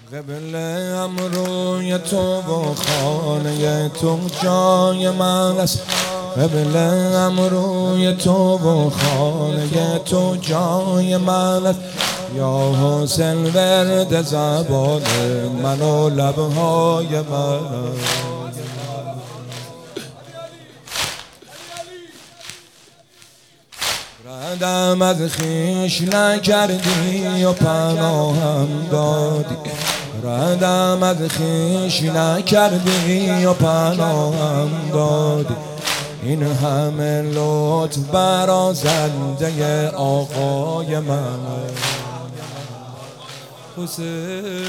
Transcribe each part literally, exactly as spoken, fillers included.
قبله‌ام روی تو و خانه تو جای من است. قبله‌ام روی تو و خانه تو جای من است. یا حسین ورد زبان من و لبهای من. ردم از خویش نکردی و پناهم دادی. ردم از خویش نکردی و پناهم دادی. این همه لطف برازنده آقای من حسین.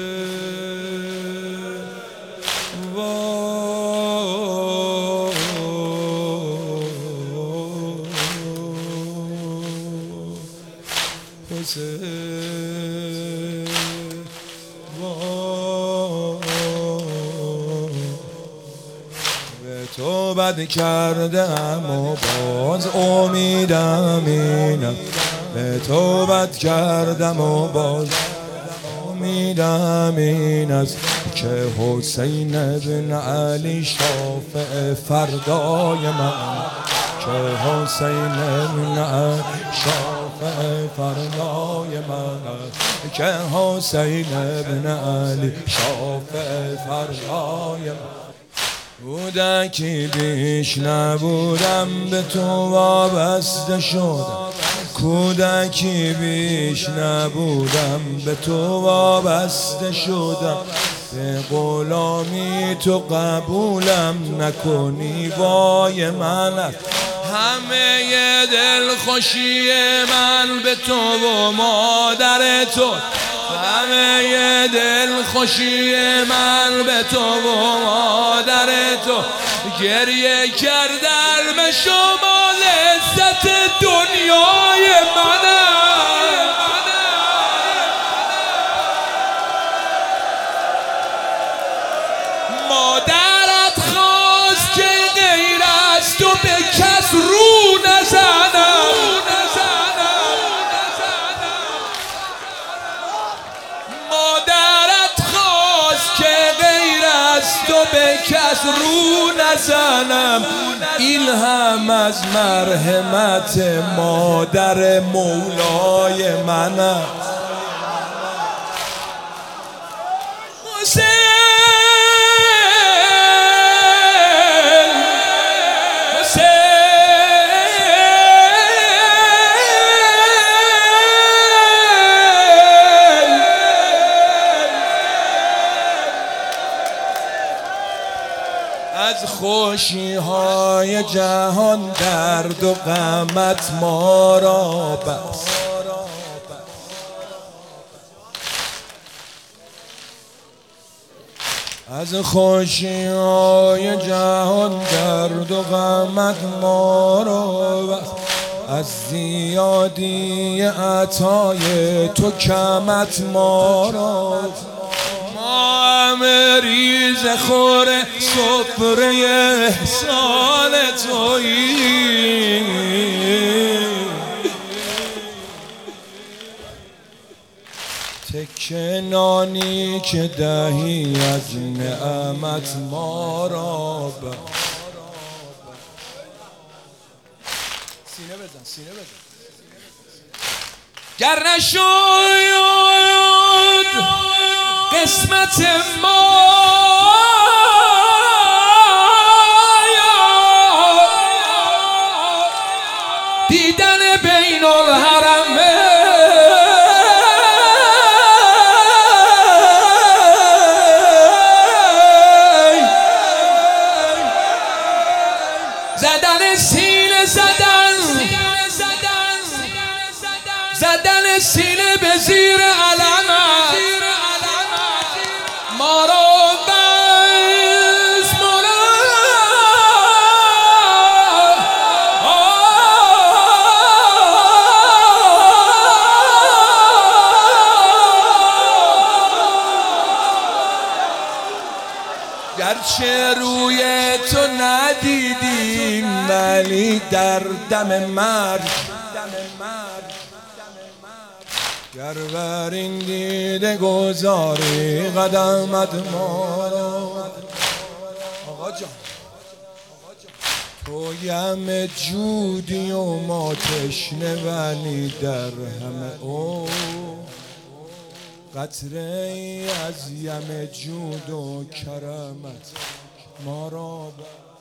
به تو بد کردم و باز امیدم اینم. به تو بد کردم و باز امیدم این است که حسین بن علی شافع فردای من. که حسین بن علی شافع فردای من. که حسین بن علی شافع فردای من. کودکی بیش نبودم به تو وابسته شدم. کودکی بیش نبودم به تو وابسته شدم. به غلامی تو قبولم نکنی وای من. همه دل خوشی من به تو و مادر تو. همه دل خوشی من به تو و مادر تو. گریه کردن به شما لذت دنیای منم. مادرت خواست که غیر از تو به کس رو نزنم. مادرت خواست که غیر از تو به کس رو نزنم. این هم از مرحمت مادر مولای من است. از خوشی های جهان درد و غمت ما را بس. از خوشی های جهان درد و غمت ما را بس. از زیادی عطای تو کمت ما را. مریض خور سفره احسان تویی. تکه نانی که دهی از نعمت ما را. سینه بزن سینه بزن. گر نشد قسمت ما دیدن بین الحرمین. زدن سینه زدن زدن سینه به زیر علم ما را بس مولا. گرچه روی تو ندیدیم ولی در دم مرگ سرورین دیده گذاری قدمت ما را. آقا جان تو یم جودی و ما تشنه ولی در همه او قطره ای از یم جود و کرمت ما را